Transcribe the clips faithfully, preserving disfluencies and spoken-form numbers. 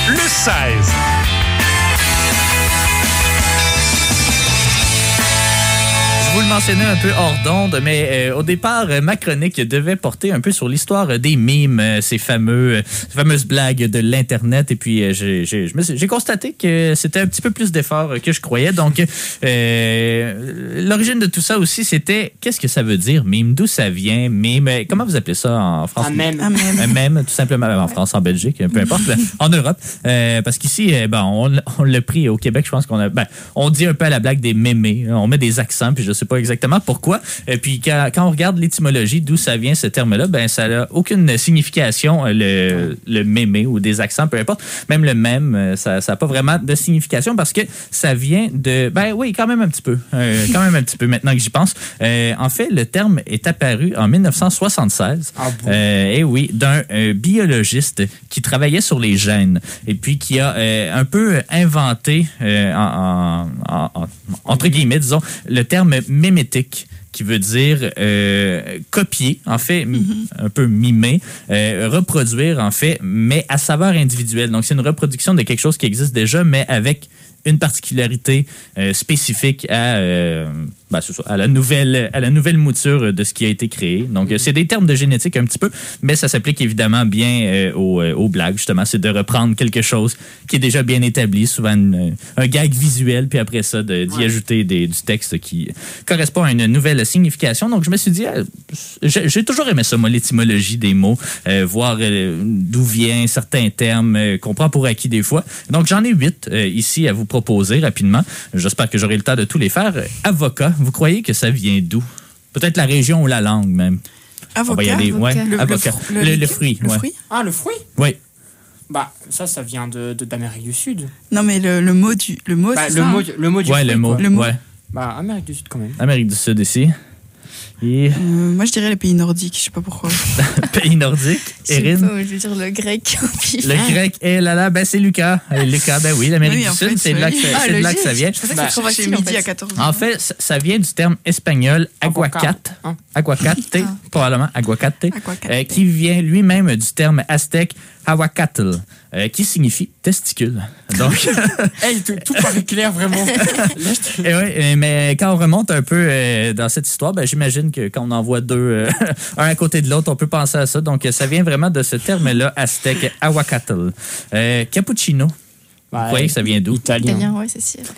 le seize. Vous le mentionnez un peu hors d'onde, mais euh, au départ, euh, ma chronique devait porter un peu sur l'histoire des mimes, euh, ces fameux, euh, ces fameuses blagues de l'Internet. Et puis, euh, j'ai, j'ai, je me suis- j'ai constaté que c'était un petit peu plus d'efforts que je croyais. Donc, euh, l'origine de tout ça aussi, c'était qu'est-ce que ça veut dire, mime? D'où ça vient? Mime? Comment vous appelez ça en France? Un mème. Un mème. Un mème, tout simplement. En France, en Belgique, peu importe. En Europe. Euh, parce qu'ici, euh, ben, on, on l'a pris au Québec, je pense qu'on a. Ben, on dit un peu à la blague des mémés. On met des accents, puis je sais pas exactement pourquoi. Et puis, quand, quand on regarde l'étymologie, d'où ça vient ce terme-là, ben, ça n'a aucune signification, le, le mémé ou des accents, peu importe. Même le mème, ça n'a pas vraiment de signification parce que ça vient de. Ben oui, quand même un petit peu. Euh, quand même un petit peu maintenant que j'y pense. Euh, en fait, le terme est apparu en dix-neuf cent soixante-seize. Ah bon? Euh, et oui, d'un euh, biologiste qui travaillait sur les gènes et puis qui a euh, un peu inventé, euh, en, en, en, entre guillemets, disons, le terme mémétique, qui veut dire euh, copier, en fait, m- mm-hmm. un peu mimer, euh, reproduire, en fait, mais à saveur individuelle. Donc, c'est une reproduction de quelque chose qui existe déjà, mais avec une particularité euh, spécifique à, euh, ben, c'est ça, à, la nouvelle, à la nouvelle mouture de ce qui a été créé. Donc, mm-hmm. c'est des termes de génétique un petit peu, mais ça s'applique évidemment bien euh, aux, euh, aux blagues, justement. C'est de reprendre quelque chose qui est déjà bien établi, souvent une, un gag visuel, puis après ça, de, d'y ouais. ajouter des, du texte qui correspond à une nouvelle signification. Donc, je me suis dit, euh, j'ai, j'ai toujours aimé ça, moi, l'étymologie des mots, euh, voir euh, d'où viennent certains termes euh, qu'on prend pour acquis des fois. Donc, j'en ai huit euh, ici à vous proposer rapidement. J'espère que j'aurai le temps de tous les faire. Avocat, vous croyez que ça vient d'où? Peut-être la région ou la langue, même. Avocat? On va y aller. Avocat. Ouais, Le, avocat. Le, le, le, le fruit. Le ouais. fruit? Ah, le fruit? Oui. Bah, ça, ça vient de, de, d'Amérique du Sud. Non, mais le, le mot du... Le mot, bah, c'est le, ça, mot, hein? le mot du ouais, fruit, le mot. quoi. Le mot. Ouais. Bah, Amérique du Sud, quand même. Amérique du Sud ici. Et... Euh, moi, je dirais les pays nordiques, je sais pas pourquoi. Pays nordiques. Erin? Je veux dire le grec. Le grec, et là là, ben c'est Lucas. Lucas, ben oui, l'Amérique oui, du Sud, fait, c'est, de là, que ça, ah, c'est de là que ça vient. Je bah, que c'est midi à quatorze heures. En fait, ça, ça vient du terme espagnol aguacate. Hein? Aguacate, ah. probablement aguacate, aguacate. Euh, qui vient lui-même du terme aztèque aguacatl, euh, qui signifie testicule. Donc, hey, tout, tout paraît clair, vraiment. et oui, mais quand on remonte un peu euh, dans cette histoire, ben, j'imagine que quand on en voit deux, euh, un à côté de l'autre, on peut penser à ça. Donc, ça vient vraiment de ce terme-là, aztèque, aguacatl. Euh, cappuccino, bah, vous croyez que ça vient d'où? Italien. Italien, oui, c'est sûr.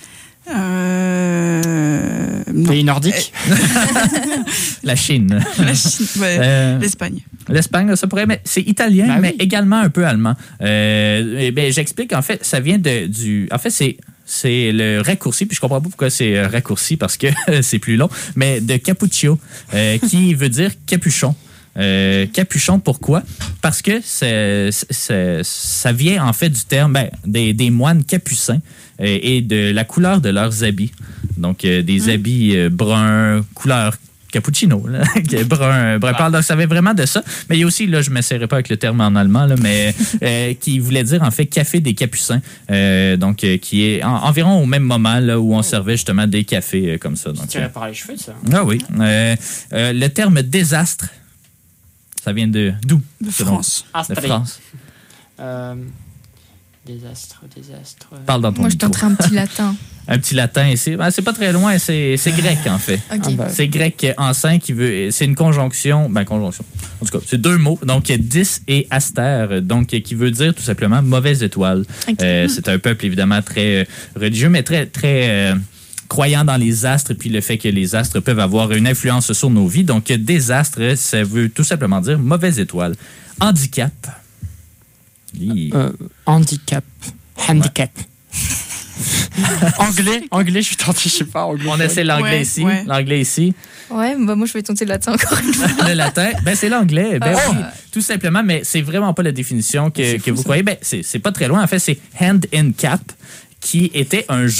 Euh... Pays nordique. La Chine. La Chine, ouais. euh, L'Espagne. L'Espagne, ça pourrait, mais c'est italien, bah, mais oui. également un peu allemand. Euh, et ben, j'explique, en fait, ça vient de, du... En fait, c'est... C'est le raccourci, puis je comprends pas pourquoi c'est raccourci, parce que c'est plus long, mais de cappuccio, euh, qui veut dire capuchon. Euh, capuchon, pourquoi? Parce que c'est, c'est, ça vient en fait du terme ben, des, des moines capucins euh, et de la couleur de leurs habits. Donc, euh, des mmh. habits euh, bruns, couleur cappuccino, là, brun, brun pâle. Donc, ça vient vraiment de ça. Mais il y a aussi, là, je ne m'essaierai pas avec le terme en allemand, là, mais euh, qui voulait dire, en fait, café des capucins. Euh, donc, euh, qui est en, environ au même moment là, où on servait justement des cafés euh, comme ça. Donc, tu tirais par les cheveux, ça. Ah oui. Euh, euh, le terme désastre, ça vient de d'où? De France. De France. Euh, désastre, désastre. Parle dans ton Moi, je tenterai un petit latin. Un petit latin ici. Ben, c'est pas très loin, c'est, c'est grec, en fait. Okay. Ah, ben. C'est grec ancien qui veut. C'est une conjonction. Ben, conjonction. En tout cas, c'est deux mots. Donc, dis et aster. Donc, qui veut dire tout simplement mauvaise étoile. Okay. Euh, c'est un peuple, évidemment, très religieux, mais très, très. Euh, croyant dans les astres, puis le fait que les astres peuvent avoir une influence sur nos vies. Donc, désastre, ça veut tout simplement dire mauvaise étoile. Handicap. Euh, handicap. Handicap. Ouais. anglais, anglais, je suis tenté, je sais pas. Anglais. On essaie l'anglais ouais, ici. Ouais. L'anglais ici. Ouais, bah moi je vais tenter le latin encore une fois. Le latin, ben c'est l'anglais. Ben oh. oui, tout simplement, mais c'est vraiment pas la définition que, que vous ça. croyez. Ben c'est, c'est pas très loin. En fait, c'est hand in cap, qui était un jeu.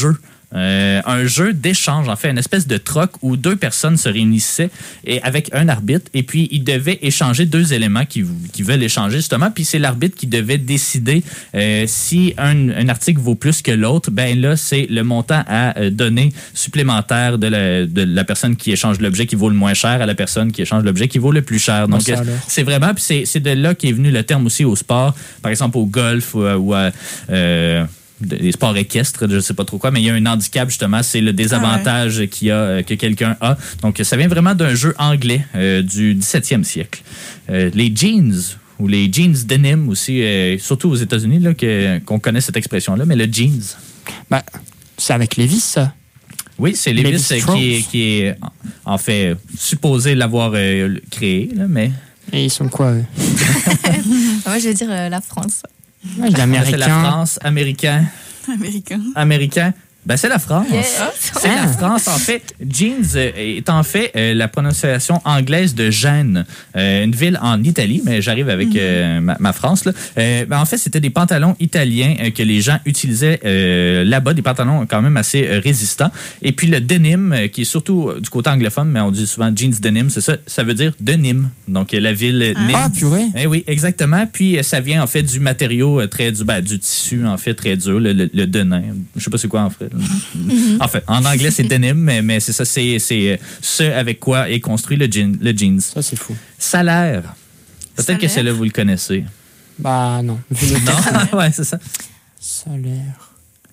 Euh, un jeu d'échange, en fait, une espèce de troc où deux personnes se réunissaient et, avec un arbitre et puis ils devaient échanger deux éléments qui, qui veulent échanger justement. Puis c'est l'arbitre qui devait décider euh, si un, un article vaut plus que l'autre. Ben là, c'est le montant à euh, donner supplémentaire de la, de la personne qui échange l'objet qui vaut le moins cher à la personne qui échange l'objet qui vaut le plus cher. Donc, ça, c'est vraiment, puis c'est, c'est de là qu'est venu le terme aussi au sport. Par exemple, au golf ou, ou à... Euh, des sports équestres, je ne sais pas trop quoi, mais il y a un handicap, justement, c'est le désavantage ah ouais. qu'il y a, que quelqu'un a. Donc, ça vient vraiment d'un jeu anglais euh, du dix-septième siècle. Euh, les jeans, ou les jeans denim aussi, euh, surtout aux États-Unis, là, que, qu'on connaît cette expression-là, mais le jeans. Ben, c'est avec Levi's, ça. Oui, c'est Levi's qui est, qui est, en fait, supposé l'avoir euh, créé, là, mais... Et ils sont quoi, eux? Moi, je vais dire euh, la France. Ouais, l'américain. C'est la France, américain. Américain. Américain. Ben, c'est la France. Yeah. C'est la France. En fait, jeans est en fait euh, la prononciation anglaise de Gênes, euh, une ville en Italie, mais j'arrive avec euh, ma, ma France. Là. Euh, ben, en fait, c'était des pantalons italiens euh, que les gens utilisaient euh, là-bas, des pantalons quand même assez euh, résistants. Et puis le denim, euh, qui est surtout euh, du côté anglophone, mais on dit souvent jeans denim, c'est ça, ça veut dire de Nîmes. Donc euh, la ville ah. Nîmes. Ah, purée. Eh oui, exactement. Puis euh, ça vient en fait du matériau euh, très du, ben, du tissu en fait très dur, le, le, le denim. Je sais pas c'est quoi en fait. Mm-hmm. En fait, en anglais, c'est denim, mais, mais c'est ça, c'est, c'est ce avec quoi est construit le, jean, le jeans. Ça, c'est fou. Salaire. Peut-être Salaire? que celle-là, vous le connaissez. Bah, non. Non? Ouais, c'est ça. Salaire.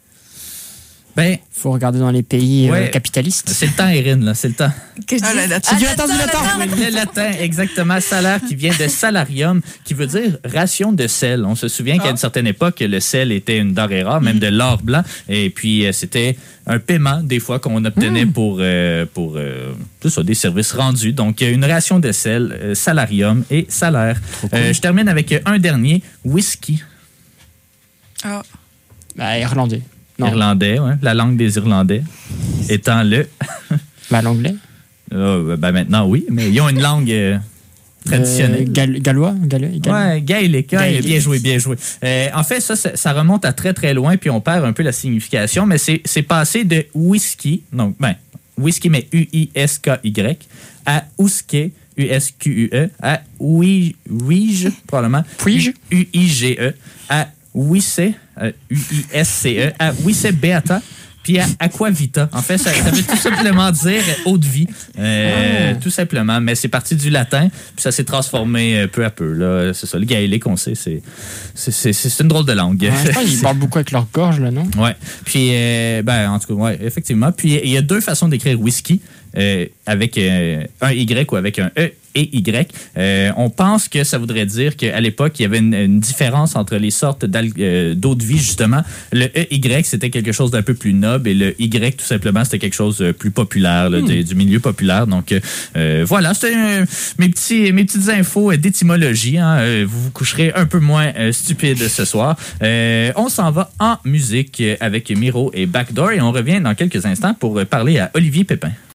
Ben, faut regarder dans les pays ouais, euh, capitalistes. C'est le temps, Erin, là, c'est le temps. Que ah, le latin. C'est du latin, du latin. Le latin, exactement. Salaire qui vient de salarium, qui veut dire ration de sel. On se souvient qu'à une certaine époque, le sel était une denrée rare, même mm. de l'or blanc. Et puis, euh, c'était un paiement, des fois, qu'on obtenait mm. pour, euh, pour euh, tout ça, des services rendus. Donc, une ration de sel, euh, salarium et salaire. Cool. Euh, je termine avec un dernier, whisky. Ah. Oh. Bah, irlandais. Non. Irlandais, ouais. La langue des Irlandais étant le... bah, l'anglais? Euh, ben maintenant, oui, mais ils ont une langue euh, traditionnelle. Euh, gal- gallois? Gallois? Ouais, gaélique. Ouais, bien joué, bien joué. Euh, en fait, ça, ça, ça remonte à très, très loin, puis on perd un peu la signification, mais c'est, c'est passé de whisky, donc, ben, whisky, mais U I S K Y, à ouske, U S Q U E, à ouige, probablement, Puige? U I G E, à Wisse, euh, U I S C E, à Wisse Beata, puis à Aquavita. En fait, ça, ça veut tout simplement dire eau de vie, euh, oh. tout simplement. Mais c'est parti du latin, puis ça s'est transformé peu à peu. Là. C'est ça, le gaélique, on sait, c'est, c'est, c'est, c'est une drôle de langue. Ouais, je pense qu'ils parlent beaucoup avec leur gorge, là, non? Oui. Puis, euh, ben, en tout cas, ouais, effectivement. Puis, il y a deux façons d'écrire whisky, euh, avec euh, un Y ou avec un E et Y. Euh, on pense que ça voudrait dire qu'à l'époque, il y avait une, une différence entre les sortes euh, d'eau de vie, justement. Le E Y, c'était quelque chose d'un peu plus noble et le Y, tout simplement, c'était quelque chose de plus populaire, là, mm. de, du milieu populaire. Donc, euh, voilà, c'était euh, mes, petits, mes petites infos d'étymologie. Hein. Euh, vous vous coucherez un peu moins euh, stupide ce soir. Euh, on s'en va en musique avec Miro et Backdoor et on revient dans quelques instants pour parler à Olivier Pépin.